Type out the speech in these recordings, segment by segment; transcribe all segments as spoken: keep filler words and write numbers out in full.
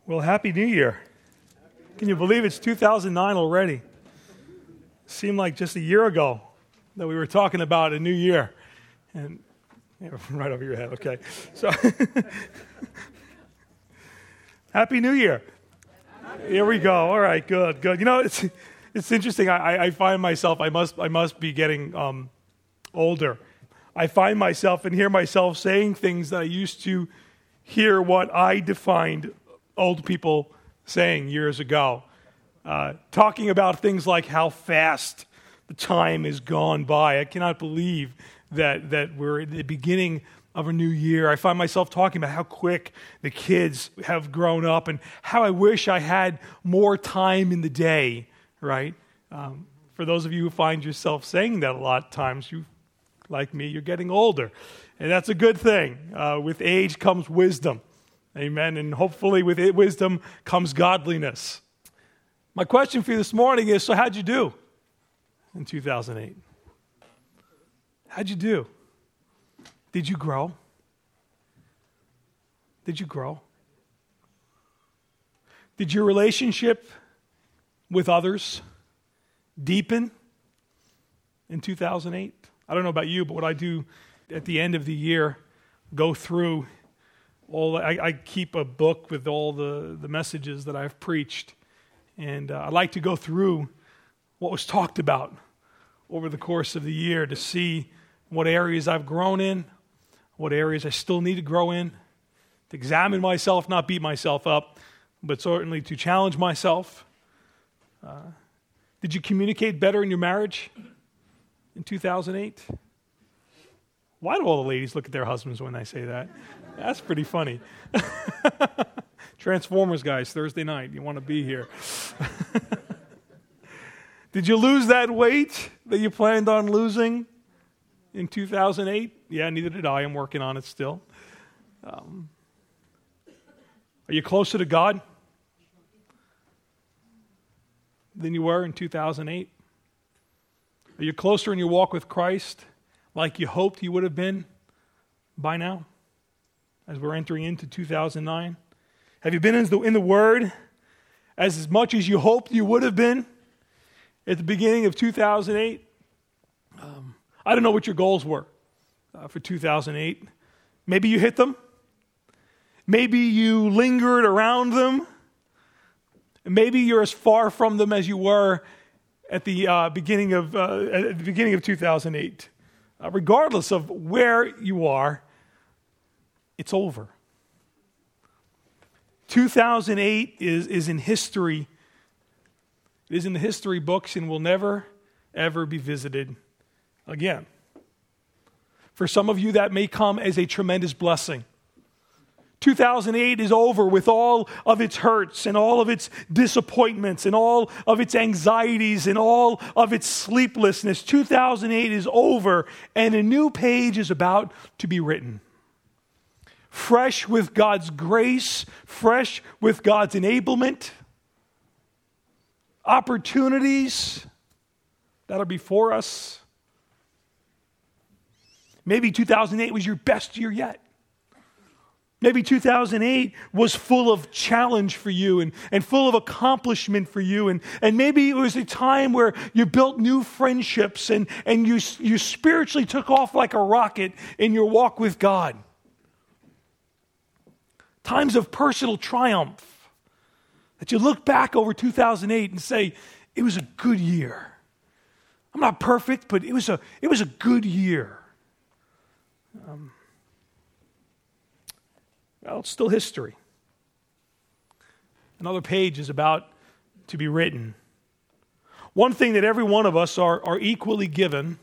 Well, Happy New Year. Can you believe it's two thousand nine already? Seemed like just a year ago that we were talking about a new year. And yeah, right over your head, okay. So, Happy New Year. Here we go. All right, good, good. You know, it's it's interesting. I, I find myself, I must I must be getting um, older. I find myself and hear myself saying things that I used to hear what I defined old people saying years ago, uh, talking about things like how fast the time has gone by. I cannot believe that that we're at the beginning of a new year. I find myself talking about how quick the kids have grown up and how I wish I had more time in the day, right? Um, for those of you who find yourself saying that a lot of times, you, like me, you're getting older. And that's a good thing. Uh, with age comes wisdom. Amen. And hopefully with it, wisdom comes godliness. My question for you this morning is, so how'd you do in two thousand eight? How'd you do? Did you grow? Did you grow? Did your relationship with others deepen in two thousand eight? I don't know about you, but what I do at the end of the year, go through all, I, I keep a book with all the, the messages that I've preached, and uh, I like to go through what was talked about over the course of the year to see what areas I've grown in, what areas I still need to grow in, to examine myself, not beat myself up, but certainly to challenge myself. Uh, did you communicate better in your marriage in two thousand eight? Why do all the ladies look at their husbands when I say that? That's pretty funny. Transformers, guys, Thursday night. You want to be here. Did you lose that weight that you planned on losing in two thousand eight? Yeah, neither did I. I'm working on it still. Um, are you closer to God than you were in two thousand eight? Are you closer in your walk with Christ like you hoped you would have been by now as we're entering into two thousand nine? Have you been in the, in the Word as, as much as you hoped you would have been at the beginning of two thousand eight? Um, I don't know what your goals were uh, for two thousand eight. Maybe you hit them. Maybe you lingered around them. Maybe you're as far from them as you were at the uh, beginning of uh, at the beginning of two thousand eight. Uh, regardless of where you are, it's over. two thousand eight is, is in history. It is in the history books and will never, ever be visited again. For some of you, that may come as a tremendous blessing. two thousand eight is over with all of its hurts and all of its disappointments and all of its anxieties and all of its sleeplessness. two thousand eight is over and a new page is about to be written. Fresh with God's grace, fresh with God's enablement, opportunities that are before us. Maybe two thousand eight was your best year yet. Maybe two thousand eight was full of challenge for you and, and full of accomplishment for you. And, and maybe it was a time where you built new friendships and, and you, you spiritually took off like a rocket in your walk with God. Times of personal triumph that you look back over two thousand eight and say, it was a good year. I'm not perfect, but it was a, it was a good year. Um, Well, it's still history. Another page is about to be written. One thing that every one of us are, are equally given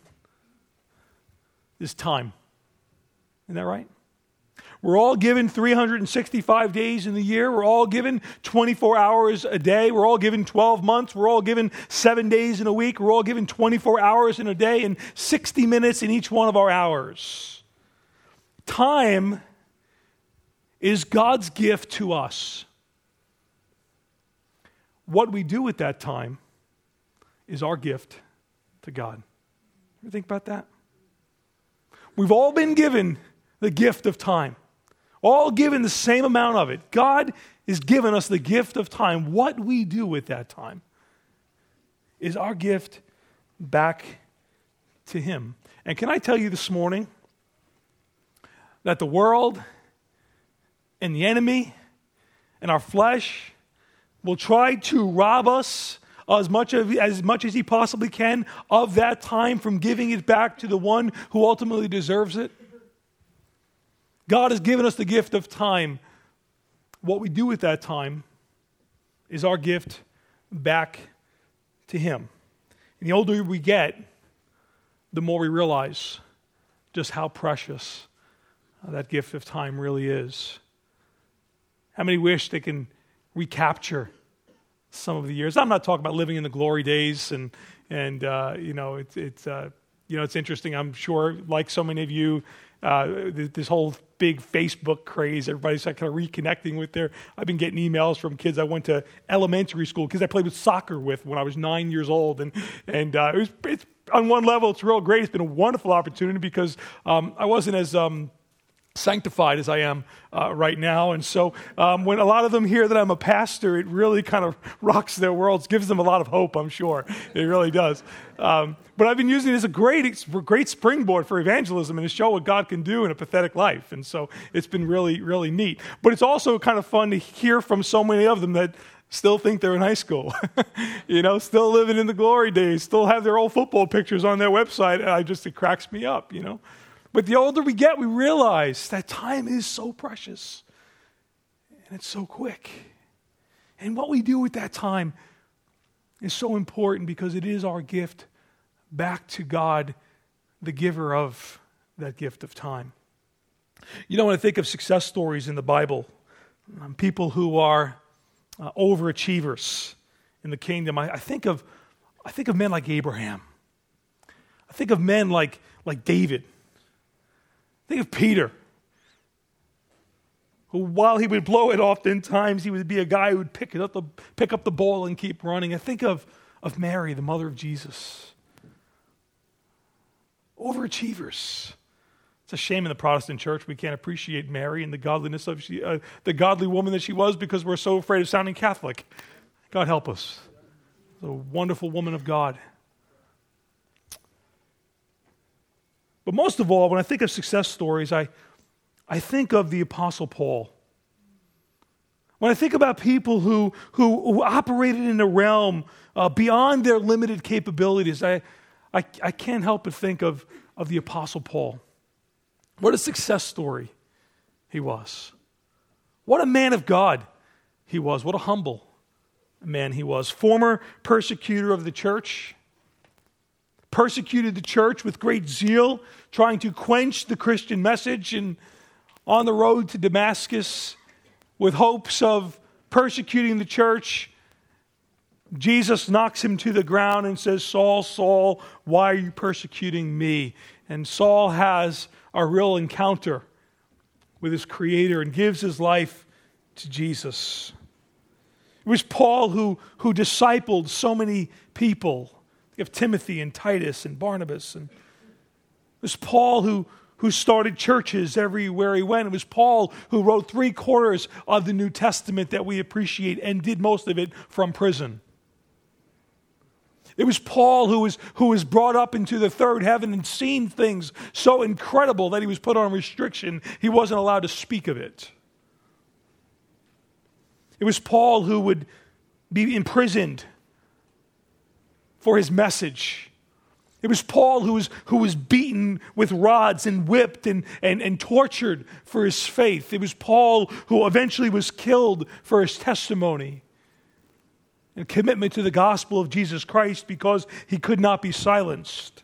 is time. Isn't that right? We're all given three hundred sixty-five days in the year. We're all given twenty-four hours a day. We're all given twelve months. We're all given seven days in a week. We're all given twenty-four hours in a day and sixty minutes in each one of our hours. Time is God's gift to us. What we do with that time is our gift to God. Ever think about that? We've all been given the gift of time. all given the same amount of it. God is giving us the gift of time. What we do with that time is our gift back to him. And can I tell you this morning that the world and the enemy and our flesh will try to rob us as much, of, as much as he possibly can of that time from giving it back to the one who ultimately deserves it. God has given us the gift of time. What we do with that time is our gift back to him. And the older we get, the more we realize just how precious that gift of time really is. How many wish they can recapture some of the years? I'm not talking about living in the glory days, and and uh, you know it's it's uh, you know it's interesting. I'm sure, like so many of you, uh, this whole big Facebook craze. Everybody's kind of reconnecting with their. I've been getting emails from kids I went to elementary school, kids I played with soccer with when I was nine years old, and and uh, it was it's on one level it's real great. It's been a wonderful opportunity because um, I wasn't as um, sanctified as I am uh, right now. And so um, when a lot of them hear that I'm a pastor, it really kind of rocks their worlds, gives them a lot of hope, I'm sure. It really does. Um, but I've been using it as a great, great springboard for evangelism and to show what God can do in a pathetic life. And so it's been really, really neat. But it's also kind of fun to hear from so many of them that still think they're in high school, you know, still living in the glory days, still have their old football pictures on their website. And I just, it cracks me up, you know. But the older we get, we realize that time is so precious and it's so quick. And what we do with that time is so important because it is our gift back to God, the giver of that gift of time. You know, when I think of success stories in the Bible, um, people who are uh, overachievers in the kingdom, I, I think of I think of men like Abraham. I think of men like like David. Think of Peter, who while he would blow it oftentimes, he would be a guy who would pick, it up the, pick up the ball and keep running. I think of, of Mary, the mother of Jesus. Overachievers. It's a shame in the Protestant church we can't appreciate Mary and the godliness of she, uh, the godly woman that she was because we're so afraid of sounding Catholic. God help us. The wonderful woman of God. But most of all, when I think of success stories, I, I think of the Apostle Paul. When I think about people who, who, who operated in a realm uh, beyond their limited capabilities, I, I, I can't help but think of, of the Apostle Paul. What a success story he was. What a man of God he was. What a humble man he was. Former persecutor of the church. Persecuted the church with great zeal, trying to quench the Christian message, and on the road to Damascus with hopes of persecuting the church, Jesus knocks him to the ground and says, "Saul, Saul, why are you persecuting me?" And Saul has a real encounter with his Creator and gives his life to Jesus. It was Paul who, who discipled so many people. Think of Timothy and Titus and Barnabas. And it was Paul who, who started churches everywhere he went. It was Paul who wrote three quarters of the New Testament that we appreciate and did most of it from prison. It was Paul who was, who was brought up into the third heaven and seen things so incredible that he was put on restriction. He wasn't allowed to speak of it. It was Paul who would be imprisoned for his message. It was Paul who was, who was beaten with rods and whipped and, and, and tortured for his faith. It was Paul who eventually was killed for his testimony and commitment to the gospel of Jesus Christ because he could not be silenced.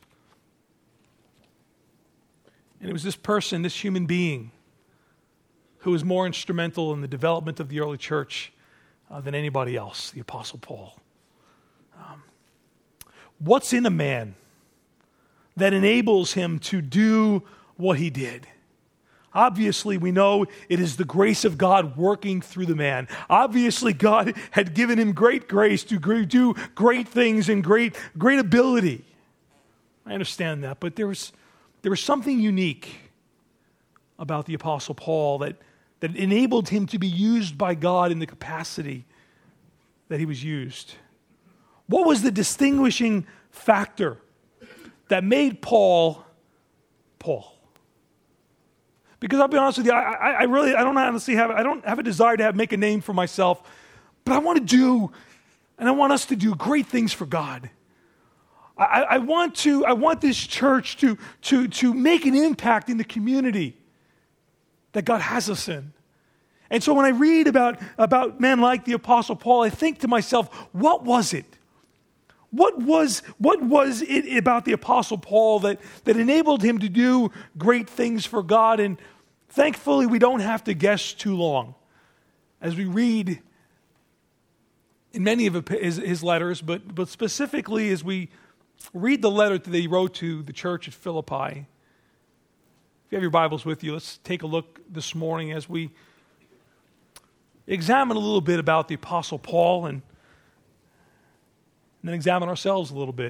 And it was this person, this human being, who was more instrumental in the development of the early church uh, than anybody else, the Apostle Paul. Um, what's in a man that enables him to do what he did? Obviously, we know it is the grace of God working through the man. Obviously, God had given him great grace to do great things and great, great ability. I understand that, but there was, there was something unique about the Apostle Paul that, that enabled him to be used by God in the capacity that he was used? What was the distinguishing factor that made Paul Paul? Because I'll be honest with you, I, I, I really, I don't honestly have, I don't have a desire to have make a name for myself, but I want to do, and I want us to do great things for God. I, I want to, I want this church to, to, to make an impact in the community that God has us in. And so when I read about, about men like the Apostle Paul, I think to myself, what was it? What was, what was it about the Apostle Paul that, that enabled him to do great things for God? And thankfully, we don't have to guess too long as we read in many of his, his letters, but, but specifically as we read the letter that he wrote to the church at Philippi. If you have your Bibles with you, let's take a look this morning as we examine a little bit about the Apostle Paul and And then examine ourselves a little bit.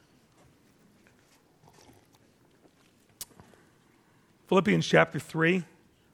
Philippians chapter three.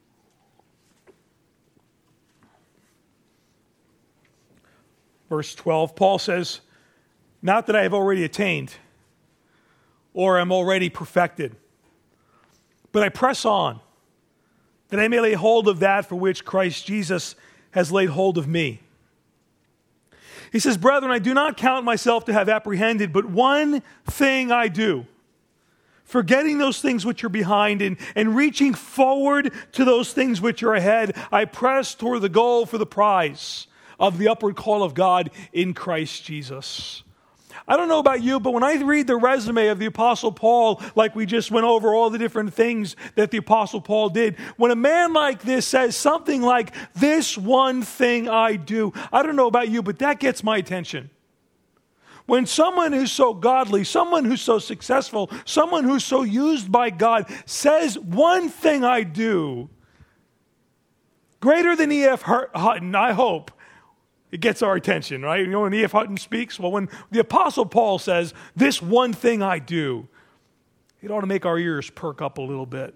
Verse twelve, Paul says, "Not that I have already attained or am already perfected, but I press on, that I may lay hold of that for which Christ Jesus has laid hold of me." He says, "Brethren, I do not count myself to have apprehended, but one thing I do, forgetting those things which are behind and, and reaching forward to those things which are ahead, I press toward the goal for the prize of the upward call of God in Christ Jesus." I don't know about you, but when I read the resume of the Apostle Paul, like we just went over all the different things that the Apostle Paul did, when a man like this says something like, "This one thing I do," I don't know about you, but that gets my attention. When someone who's so godly, someone who's so successful, someone who's so used by God says, "One thing I do," greater than E F Hutton, I hope, it gets our attention, right? You know, when E F Hutton speaks, well, when the Apostle Paul says, "This one thing I do," it ought to make our ears perk up a little bit.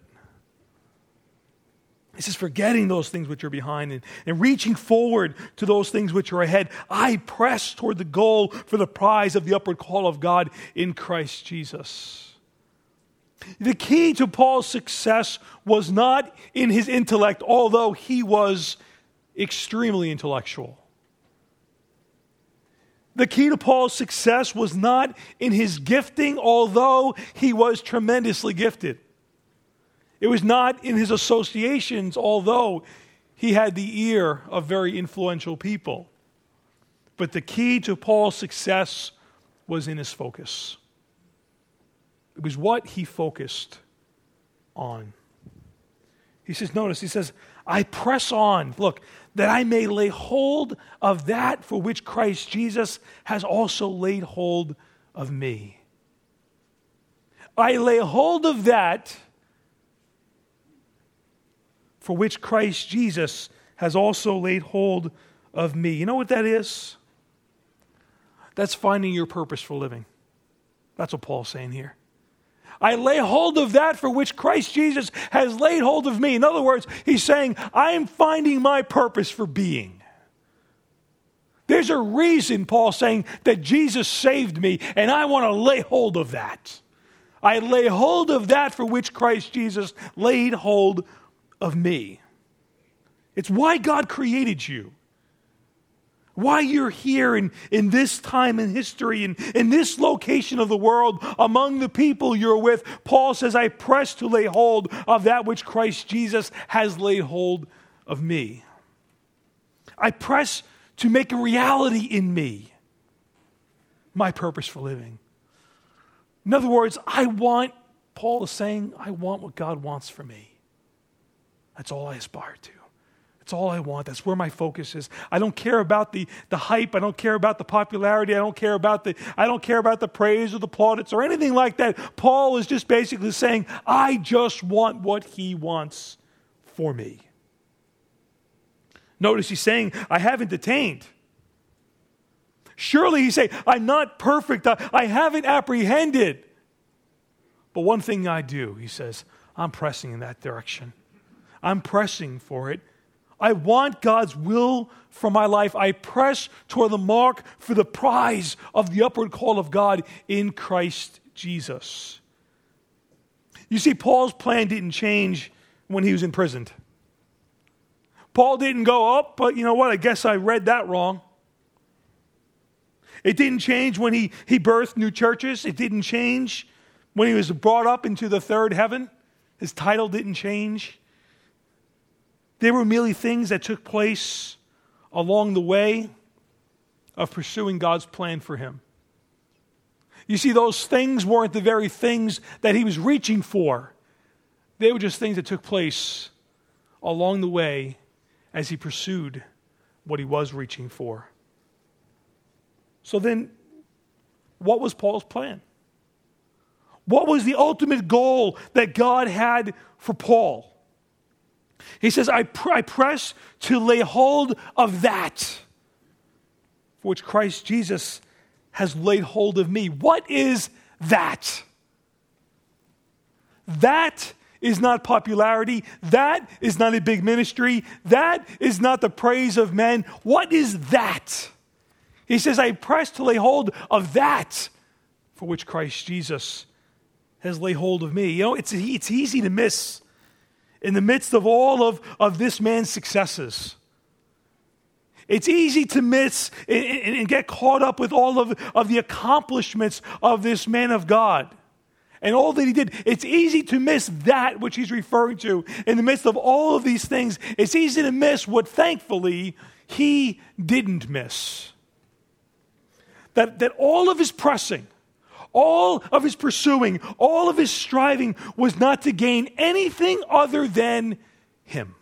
He says, forgetting those things which are behind and, and reaching forward to those things which are ahead, I press toward the goal for the prize of the upward call of God in Christ Jesus. The key to Paul's success was not in his intellect, although he was extremely intellectual. The key to Paul's success was not in his gifting, although he was tremendously gifted. It was not in his associations, although he had the ear of very influential people. But the key to Paul's success was in his focus. It was what he focused on. He says, notice, he says, "I press on," look, "that I may lay hold of that for which Christ Jesus has also laid hold of me." I lay hold of that for which Christ Jesus has also laid hold of me. You know what that is? That's finding your purpose for living. That's what Paul's saying here. I lay hold of that for which Christ Jesus has laid hold of me. In other words, he's saying, I am finding my purpose for being. There's a reason, Paul's saying, that Jesus saved me, and I want to lay hold of that. I lay hold of that for which Christ Jesus laid hold of me. It's why God created you. Why you're here in, in this time in history, and in, in this location of the world, among the people you're with. Paul says, I press to lay hold of that which Christ Jesus has laid hold of me. I press to make a reality in me my purpose for living. In other words, I want, Paul is saying, I want what God wants for me. That's all I aspire to. That's all I want. That's where my focus is. I don't care about the, the hype. I don't care about the popularity. I don't care about the I don't care about the praise or the plaudits or anything like that. Paul is just basically saying, I just want what he wants for me. Notice he's saying, I haven't attained. Surely he's saying, I'm not perfect. I, I haven't apprehended. But one thing I do, he says, I'm pressing in that direction. I'm pressing for it I want God's will for my life. I press toward the mark for the prize of the upward call of God in Christ Jesus. You see, Paul's plan didn't change when he was imprisoned. Paul didn't go, oh, but you know what? I guess I read that wrong. It didn't change when he, he birthed new churches. It didn't change when he was brought up into the third heaven. His title didn't change. They were merely things that took place along the way of pursuing God's plan for him. You see, those things weren't the very things that he was reaching for. They were just things that took place along the way as he pursued what he was reaching for. So then, what was Paul's plan? What was the ultimate goal that God had for Paul? He says, I, pr- I press to lay hold of that for which Christ Jesus has laid hold of me. What is that? That is not popularity. That is not a big ministry. That is not the praise of men. What is that? He says, I press to lay hold of that for which Christ Jesus has laid hold of me. You know, it's, it's easy to miss in the midst of all of, of this man's successes. It's easy to miss and, and, and get caught up with all of, of the accomplishments of this man of God and all that he did. It's easy to miss that which he's referring to. In the midst of all of these things, it's easy to miss what thankfully he didn't miss. That, that all of his pressing, all of his pursuing, all of his striving was not to gain anything other than him.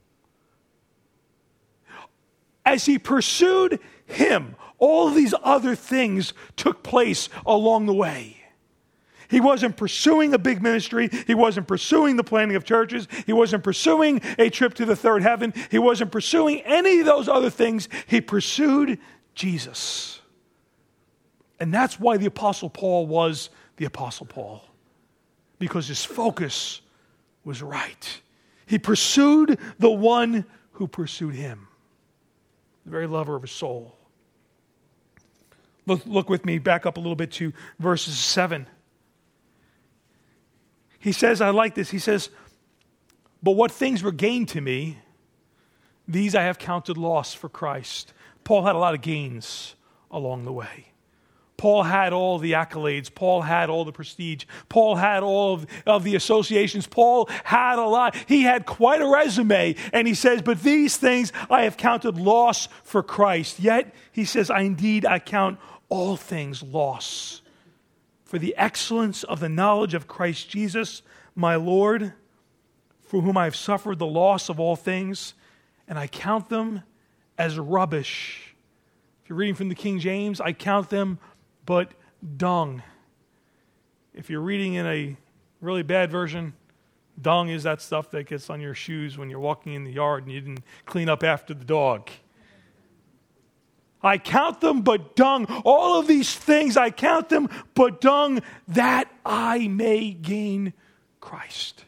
As he pursued him, all of these other things took place along the way. He wasn't pursuing a big ministry. He wasn't pursuing the planting of churches. He wasn't pursuing a trip to the third heaven. He wasn't pursuing any of those other things. He pursued Jesus. And that's why the Apostle Paul was the Apostle Paul. Because his focus was right. He pursued the one who pursued him. The very lover of his soul. Look, look with me back up a little bit to verses seven. He says, I like this. He says, but what things were gained to me, these I have counted loss for Christ. Paul had a lot of gains along the way. Paul had all the accolades. Paul had all the prestige. Paul had all of, of the associations. Paul had a lot. He had quite a resume. And he says, but these things I have counted loss for Christ. Yet, he says, I indeed I count all things loss for the excellence of the knowledge of Christ Jesus, my Lord, for whom I have suffered the loss of all things, and I count them as rubbish. If you're reading from the King James, I count them but dung. If you're reading in a really bad version, dung is that stuff that gets on your shoes when you're walking in the yard and you didn't clean up after the dog. I count them but dung. All of these things, I count them but dung, that I may gain Christ.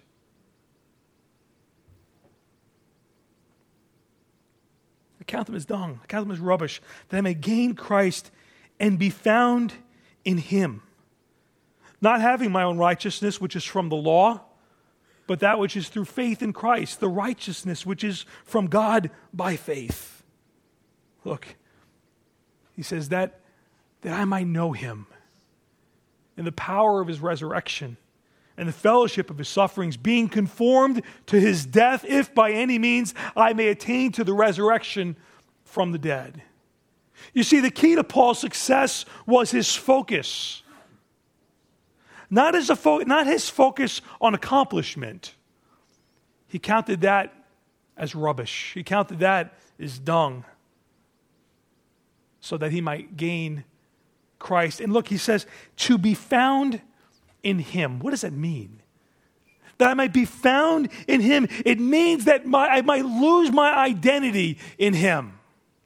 I count them as dung. I count them as rubbish, that I may gain Christ and be found in him, not having my own righteousness, which is from the law, but that which is through faith in Christ, the righteousness which is from God by faith. Look, he says that, that I might know him and the power of his resurrection and the fellowship of his sufferings, being conformed to his death, if by any means I may attain to the resurrection from the dead. You see, the key to Paul's success was his focus. Not his, fo- not his focus on accomplishment. He counted that as rubbish. He counted that as dung, so that he might gain Christ. And look, he says, to be found in him. What does that mean? That I might be found in him. It means that my, I might lose my identity in him.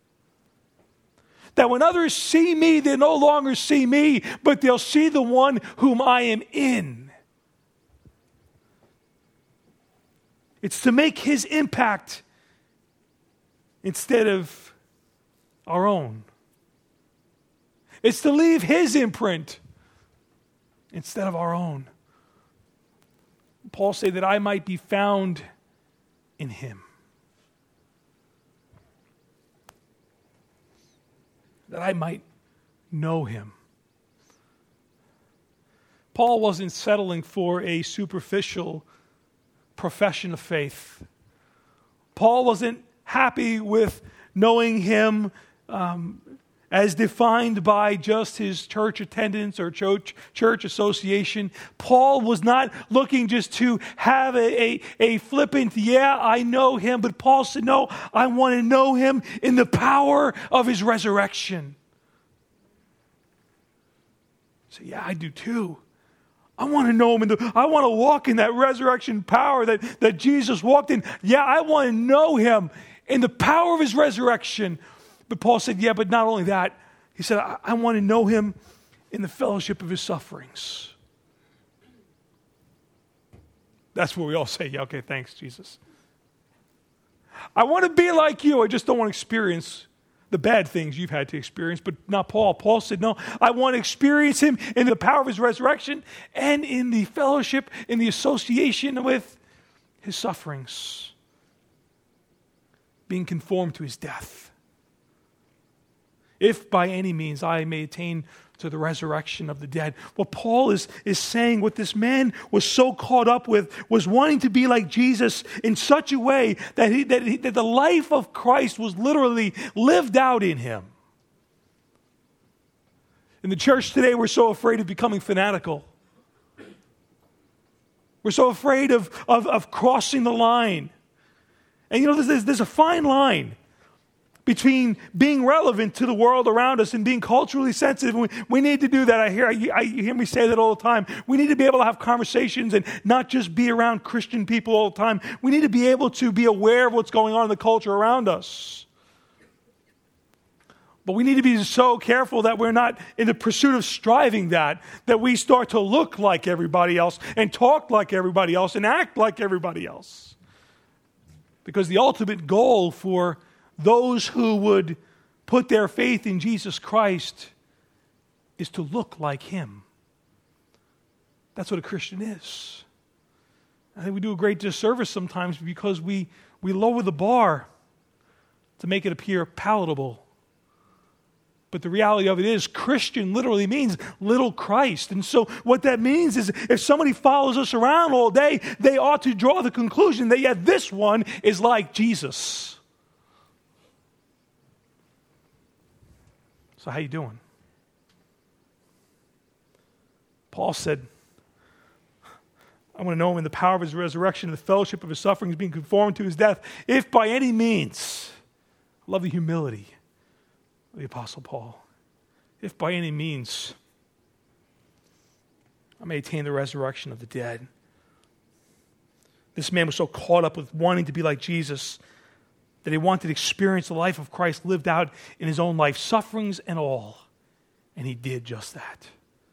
That when others see me, they no longer see me, but they'll see the one whom I am in. It's to make his impact instead of our own. It's to leave his imprint instead of our own. Paul said that I might be found in him. That I might know him. Paul wasn't settling for a superficial profession of faith. Paul wasn't happy with knowing him um, as defined by just his church attendance or church, church association. Paul was not looking just to have a, a, a flippant, yeah, I know him, but Paul said, no, I want to know him in the power of his resurrection. So yeah, I do too. I want to know him in the, I want to walk in that resurrection power that, that Jesus walked in. Yeah, I want to know him in the power of his resurrection. But Paul said, yeah, but not only that. He said, I, I want to know him in the fellowship of his sufferings. That's where we all say, yeah, okay, thanks, Jesus. I want to be like you. I just don't want to experience the bad things you've had to experience, but not Paul. Paul said, no, I want to experience him in the power of his resurrection and in the fellowship, in the association with his sufferings, being conformed to his death. If by any means I may attain to the resurrection of the dead. What Paul is, is saying, what this man was so caught up with, was wanting to be like Jesus in such a way that, he, that, he, that the life of Christ was literally lived out in him. In the church today, we're so afraid of becoming fanatical. We're so afraid of, of, of crossing the line. And you know, there's, there's a fine line between being relevant to the world around us and being culturally sensitive. We, we need to do that. I hear, I, I, you hear me say that all the time. We need to be able to have conversations and not just be around Christian people all the time. We need to be able to be aware of what's going on in the culture around us. But we need to be so careful that we're not in the pursuit of striving that, that we start to look like everybody else and talk like everybody else and act like everybody else. Because the ultimate goal for those who would put their faith in Jesus Christ is to look like him. That's what a Christian is. I think we do a great disservice sometimes because we, we lower the bar to make it appear palatable. But the reality of it is, Christian literally means little Christ. And so what that means is if somebody follows us around all day, they ought to draw the conclusion that, yeah, this one is like Jesus. So how you doing? Paul said, I want to know him in the power of his resurrection, the fellowship of his sufferings, being conformed to his death, if by any means, I love the humility of the Apostle Paul, if by any means I may attain the resurrection of the dead. This man was so caught up with wanting to be like Jesus that he wanted to experience the life of Christ lived out in his own life, sufferings and all. And he did just that.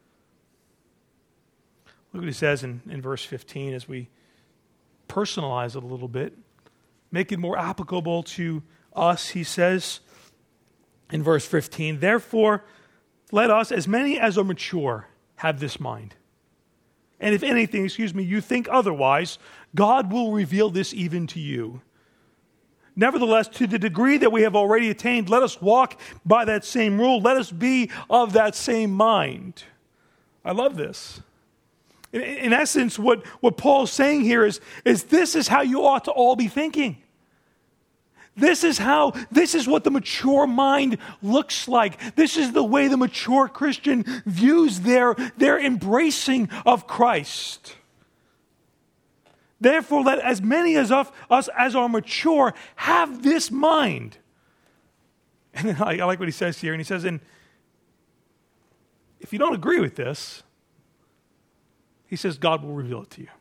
Look what he says in, in verse fifteen as we personalize it a little bit, make it more applicable to us. He says in verse fifteen, therefore, let us, as many as are mature, have this mind. And if anything, excuse me, you think otherwise, God will reveal this even to you. Nevertheless, to the degree that we have already attained, let us walk by that same rule. Let us be of that same mind. I love this. In, in essence, what, what Paul's saying here is, is this is how you ought to all be thinking. This is how, this is what the mature mind looks like. This is the way the mature Christian views their, their embracing of Christ. Therefore, let as many as of us as are mature have this mind. And then I, I like what he says here. And he says, and if you don't agree with this, he says, God will reveal it to you.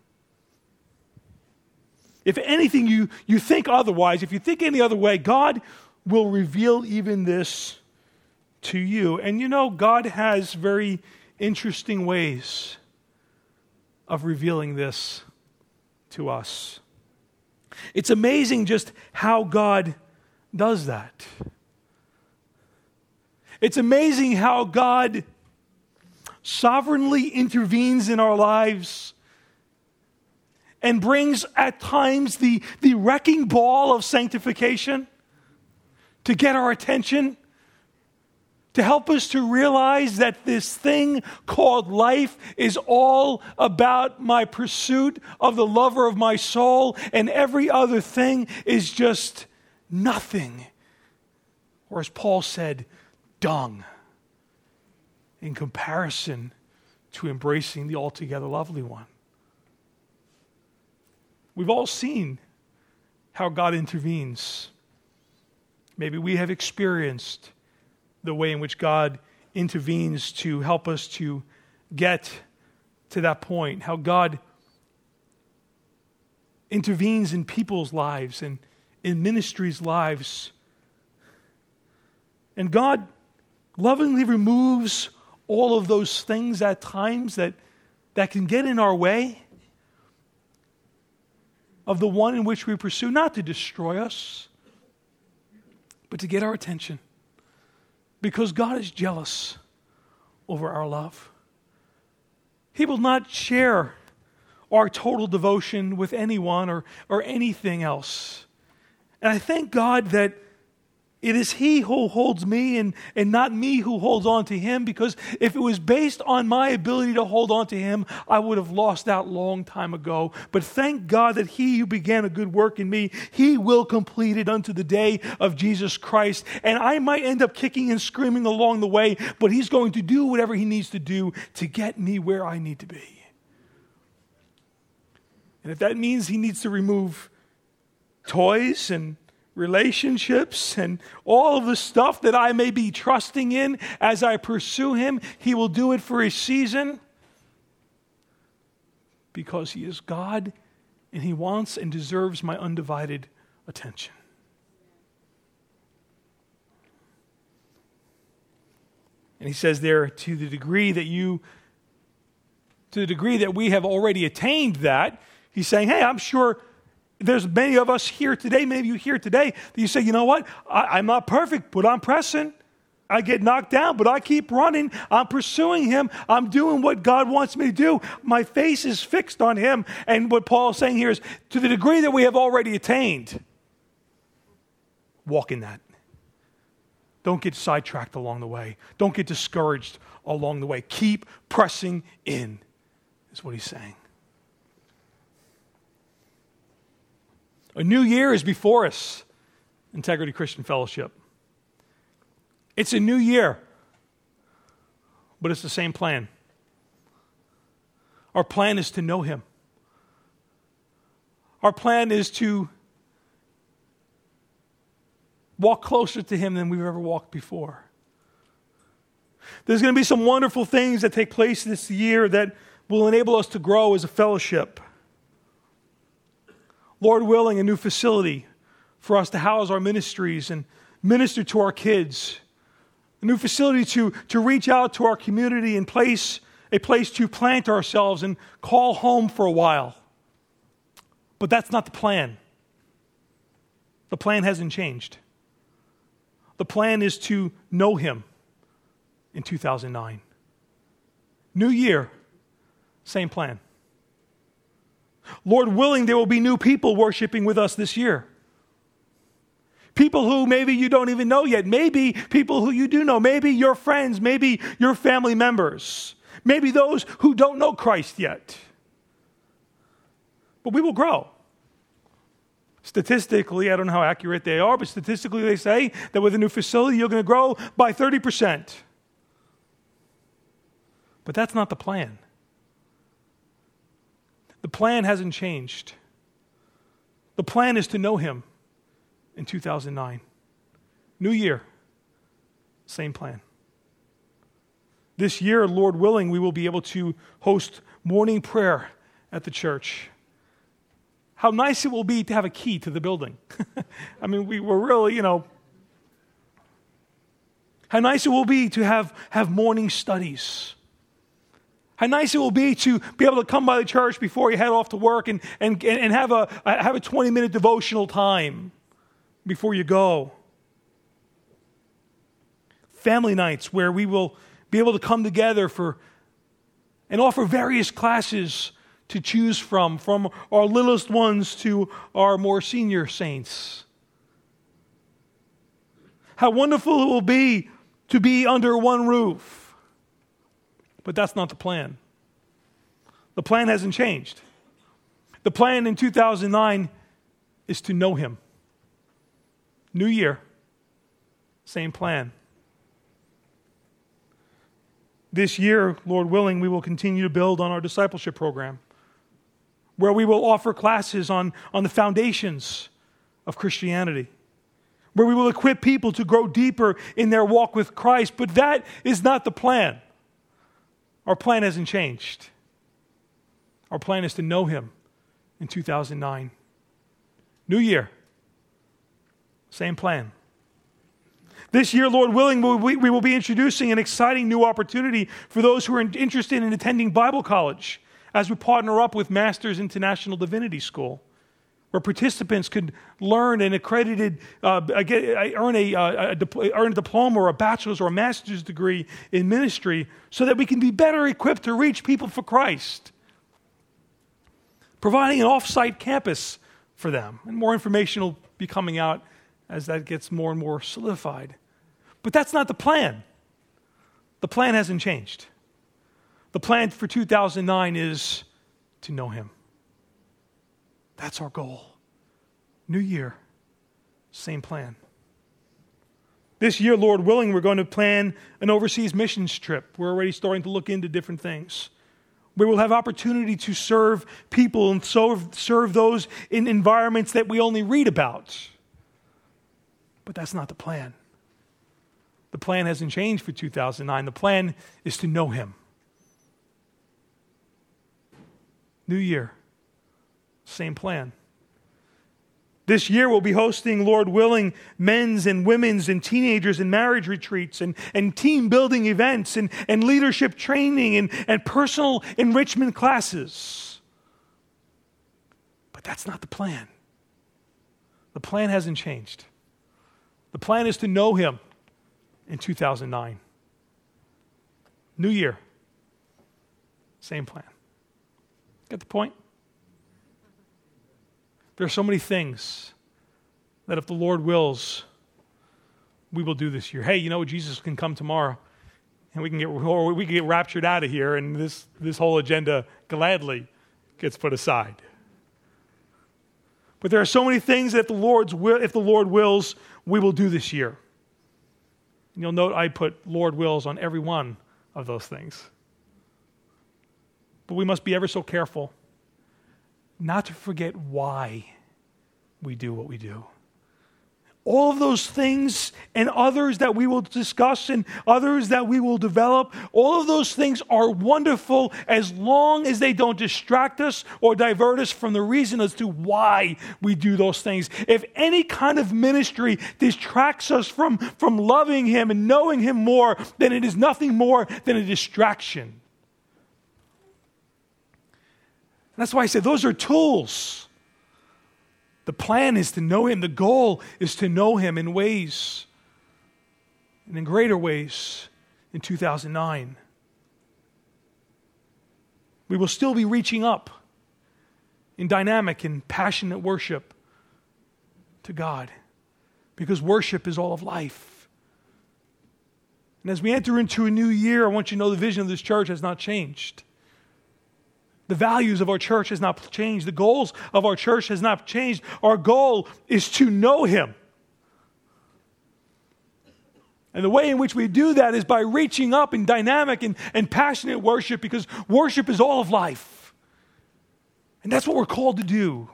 If anything you, you think otherwise, if you think any other way, God will reveal even this to you. And you know, God has very interesting ways of revealing this to us. It's amazing just how God does that. It's amazing how God sovereignly intervenes in our lives and brings at times the, the wrecking ball of sanctification to get our attention, to help us to realize that this thing called life is all about my pursuit of the lover of my soul, and every other thing is just nothing. Or as Paul said, dung, in comparison to embracing the altogether lovely one. We've all seen how God intervenes. Maybe we have experienced the way in which God intervenes to help us to get to that point, how God intervenes in people's lives and in ministries' lives. And God lovingly removes all of those things at times that, that can get in our way of the one in which we pursue, not to destroy us, but to get our attention. Because God is jealous over our love. He will not share our total devotion with anyone or, or anything else. And I thank God that it is He who holds me and, and not me who holds on to Him, because if it was based on my ability to hold on to Him, I would have lost out long time ago. But thank God that He who began a good work in me, He will complete it unto the day of Jesus Christ. And I might end up kicking and screaming along the way, but He's going to do whatever He needs to do to get me where I need to be. And if that means He needs to remove toys and relationships and all of the stuff that I may be trusting in as I pursue Him, He will do it for a season, because He is God and He wants and deserves my undivided attention. And He says there, to the degree that you, to the degree that we have already attained that, He's saying, hey, I'm sure there's many of us here today, many of you here today, that you say, you know what, I, I'm not perfect, but I'm pressing. I get knocked down, but I keep running. I'm pursuing Him. I'm doing what God wants me to do. My face is fixed on Him. And what Paul is saying here is, to the degree that we have already attained, walk in that. Don't get sidetracked along the way. Don't get discouraged along the way. Keep pressing in, is what he's saying. A new year is before us, Integrity Christian Fellowship. It's a new year, but it's the same plan. Our plan is to know Him. Our plan is to walk closer to Him than we've ever walked before. There's going to be some wonderful things that take place this year that will enable us to grow as a fellowship. Lord willing, a new facility for us to house our ministries and minister to our kids. A new facility to, to reach out to our community and place a place to plant ourselves and call home for a while. But that's not the plan. The plan hasn't changed. The plan is to know Him in two thousand nine. New year, same plan. Lord willing, there will be new people worshiping with us this year. People who maybe you don't even know yet. Maybe people who you do know. Maybe your friends. Maybe your family members. Maybe those who don't know Christ yet. But we will grow. Statistically, I don't know how accurate they are, but statistically they say that with a new facility, you're going to grow by thirty percent. But that's not the plan. The plan hasn't changed. The plan is to know Him in two thousand nine. New year, same plan. This year, Lord willing, we will be able to host morning prayer at the church. How nice it will be to have a key to the building. I mean, we were really, you know, how nice it will be to have, have morning studies. How nice it will be to be able to come by the church before you head off to work and, and, and have a have a twenty-minute devotional time before you go. family nights where we will be able to come together for and offer various classes to choose from, from our littlest ones to our more senior saints. How wonderful it will be to be under one roof. But that's not the plan. The plan hasn't changed. The plan in two thousand nine is to know Him. New year, same plan. This year, Lord willing, we will continue to build on our discipleship program, where we will offer classes on, on the foundations of Christianity, where we will equip people to grow deeper in their walk with Christ. But that is not the plan. Our plan hasn't changed. Our plan is to know Him in two thousand nine. New year, same plan. This year, Lord willing, we will be introducing an exciting new opportunity for those who are interested in attending Bible college as we partner up with Masters International Divinity School, where participants could learn an accredited, uh, earn, a, a, a, earn a diploma or a bachelor's or a master's degree in ministry so that we can be better equipped to reach people for Christ, providing an off-site campus for them. And more information will be coming out as that gets more and more solidified. But that's not the plan. The plan hasn't changed. The plan for two thousand nine is to know Him. That's our goal. New year, same plan. This year, Lord willing, we're going to plan an overseas missions trip. We're already starting to look into different things. We will have opportunity to serve people and serve, serve those in environments that we only read about. But that's not the plan. The plan hasn't changed for two thousand nine. The plan is to know Him. New year, same plan. This year we'll be hosting, Lord willing, men's and women's and teenagers and marriage retreats and, and team building events and, and leadership training and, and personal enrichment classes. But that's not the plan. The plan hasn't changed. The plan is to know Him in two thousand nine. New year, same plan. Get the point? There are so many things that if the Lord wills, we will do this year. Hey, you know, Jesus can come tomorrow and we can get or we can get raptured out of here and this, this whole agenda gladly gets put aside. But there are so many things that if the Lord's will, if the Lord wills, we will do this year. And you'll note I put Lord wills on every one of those things. But we must be ever so careful not to forget why we do what we do. All of those things and others that we will discuss and others that we will develop, all of those things are wonderful as long as they don't distract us or divert us from the reason as to why we do those things. If any kind of ministry distracts us from, from loving Him and knowing Him more, then it is nothing more than a distraction. And that's why I say those are tools. The plan is to know Him. The goal is to know Him in ways, and in greater ways, in two thousand nine. We will still be reaching up in dynamic and passionate worship to God, because worship is all of life. And as we enter into a new year, I want you to know the vision of this church has not changed. The values of our church has not changed. The goals of our church has not changed. Our goal is to know Him. And the way in which we do that is by reaching up in dynamic and, and passionate worship, because worship is all of life. And that's what we're called to do.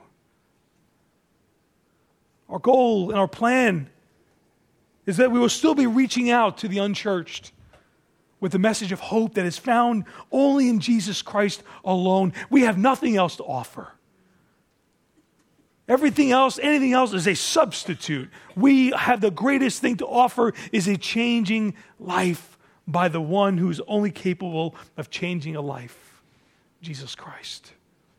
Our goal and our plan is that we will still be reaching out to the unchurched with the message of hope that is found only in Jesus Christ alone. We have nothing else to offer. Everything else, anything else is a substitute. We have the greatest thing to offer is a changing life by the one who's only capable of changing a life, Jesus Christ.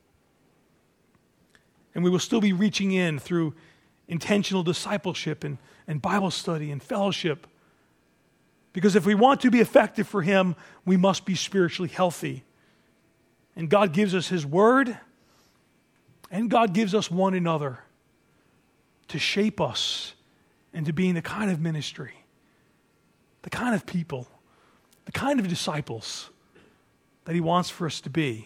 And we will still be reaching in through intentional discipleship and, and Bible study and fellowship Because if we want to be effective for Him, we must be spiritually healthy. And God gives us His Word, and God gives us one another to shape us into being the kind of ministry, the kind of people, the kind of disciples that He wants for us to be.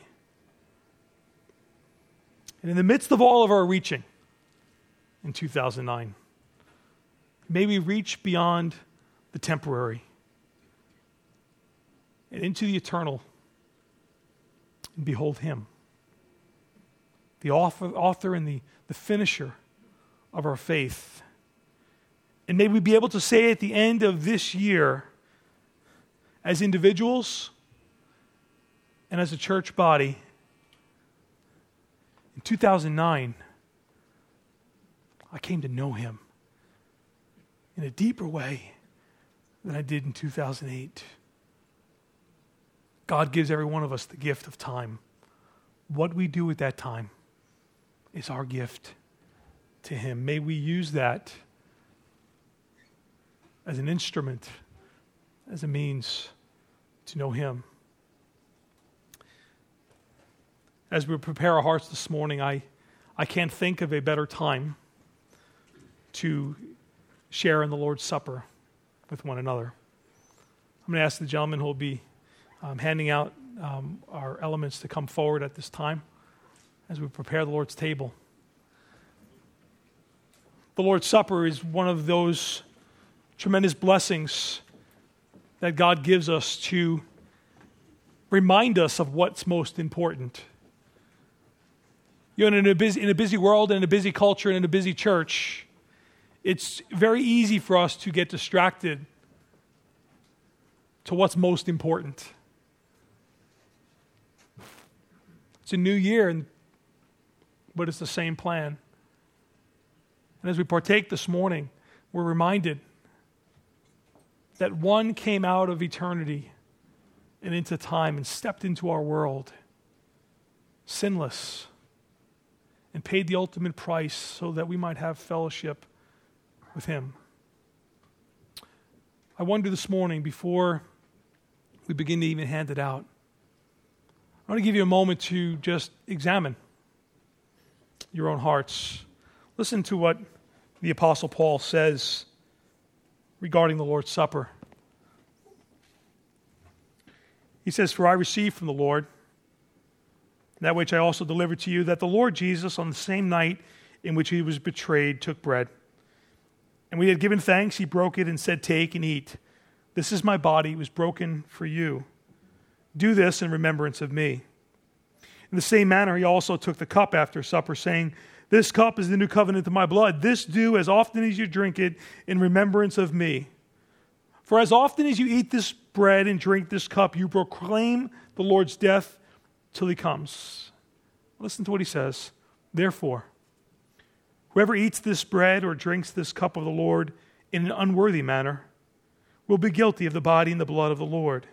And in the midst of all of our reaching in two thousand nine, may we reach beyond the temporary and into the eternal and behold Him, the author, author and the, the finisher of our faith. And may we be able to say at the end of this year, as individuals and as a church body, in two thousand nine, I came to know Him in a deeper way than I did in two thousand eight. God gives every one of us the gift of time. What we do with that time is our gift to Him. May we use that as an instrument, as a means to know Him. As we prepare our hearts this morning, I, I can't think of a better time to share in the Lord's Supper with one another. I'm going to ask the gentleman who will be um, handing out um, our elements to come forward at this time as we prepare the Lord's table. The Lord's Supper is one of those tremendous blessings that God gives us to remind us of what's most important. You know, in a busy, in a busy world, and in a busy culture, and in a busy church, it's very easy for us to get distracted to what's most important. It's a new year, and, but it's the same plan. And as we partake this morning, we're reminded that one came out of eternity and into time and stepped into our world, sinless, and paid the ultimate price so that we might have fellowship with Him. I wonder this morning, before we begin to even hand it out, I want to give you a moment to just examine your own hearts. Listen to what the Apostle Paul says regarding the Lord's Supper. He says, "For I received from the Lord that which I also delivered to you, that the Lord Jesus, on the same night in which He was betrayed, took bread. And when He had given thanks, He broke it and said, 'Take and eat. This is my body, it was broken for you. Do this in remembrance of me.' In the same manner, He also took the cup after supper, saying, 'This cup is the new covenant of my blood. This do as often as you drink it in remembrance of me. For as often as you eat this bread and drink this cup, you proclaim the Lord's death till He comes.'" Listen to what he says. "Therefore, whoever eats this bread or drinks this cup of the Lord in an unworthy manner will be guilty of the body and the blood of the Lord."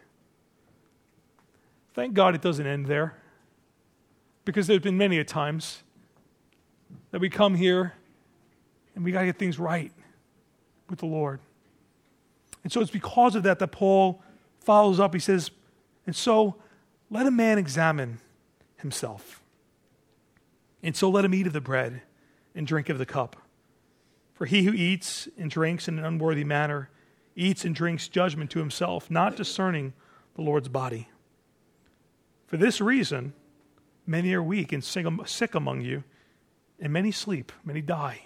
Thank God it doesn't end there, because there's been many a times that we come here and we got to get things right with the Lord. And so it's because of that that Paul follows up. He says, "And so let a man examine himself. And so let him eat of the bread and drink of the cup. For he who eats and drinks in an unworthy manner eats and drinks judgment to himself, not discerning the Lord's body. For this reason, many are weak and sick among you, and many sleep, many die.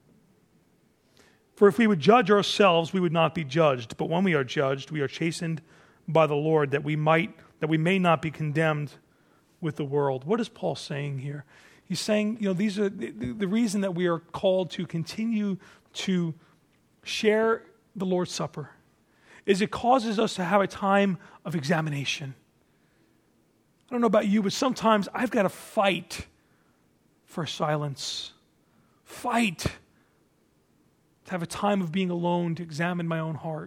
For if we would judge ourselves, we would not be judged. But when we are judged, we are chastened by the Lord, that we might, that we may not be condemned with the world." What is Paul saying here? He's saying, you know, these are the, the reason that we are called to continue to share the Lord's Supper is it causes us to have a time of examination. I don't know about you, but sometimes I've got to fight for silence. Fight to have a time of being alone, to examine my own heart.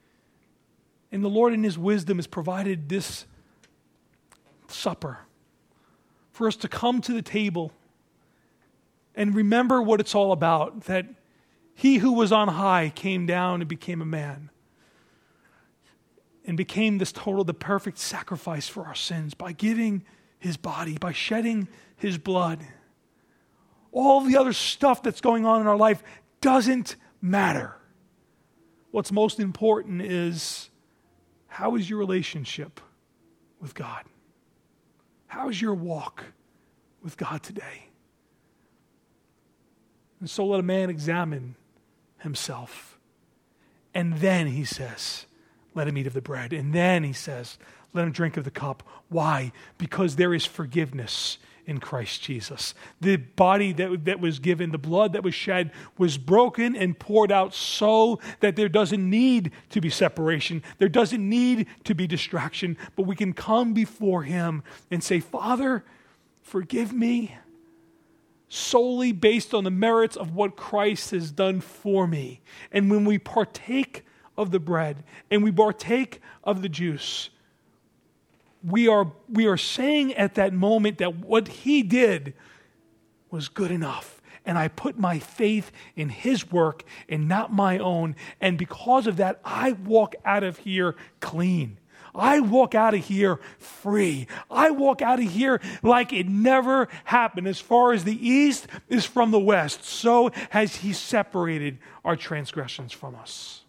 And the Lord in His wisdom has provided this supper for us to come to the table and remember what it's all about, that He who was on high came down and became a man. and became this total, the perfect sacrifice for our sins by giving his body, by shedding his blood. All the other stuff that's going on in our life doesn't matter. What's most important is, how is your relationship with God? How is your walk with God today? And so let a man examine himself. And then he says, let him eat of the bread. And then he says, let him drink of the cup. Why? Because there is forgiveness in Christ Jesus. The body that, that was given, the blood that was shed, was broken and poured out so that there doesn't need to be separation. There doesn't need to be distraction, but we can come before him and say, Father, forgive me, solely based on the merits of what Christ has done for me. And when we partake of the bread and we partake of the juice, we are, we are saying at that moment that what he did was good enough. And I put my faith in his work and not my own. And because of that, I walk out of here clean. I walk out of here free. I walk out of here like it never happened. As far as the east is from the west, so has he separated our transgressions from us.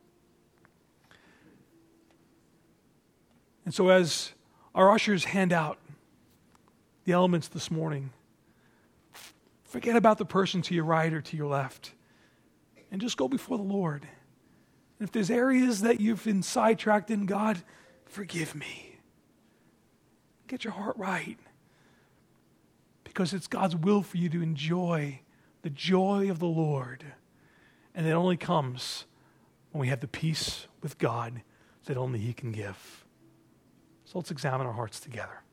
And so as our ushers hand out the elements this morning, forget about the person to your right or to your left, and just go before the Lord. And if there's areas that you've been sidetracked in, God, forgive me. Get your heart right. Because it's God's will for you to enjoy the joy of the Lord. And it only comes when we have the peace with God that only he can give. So let's examine our hearts together.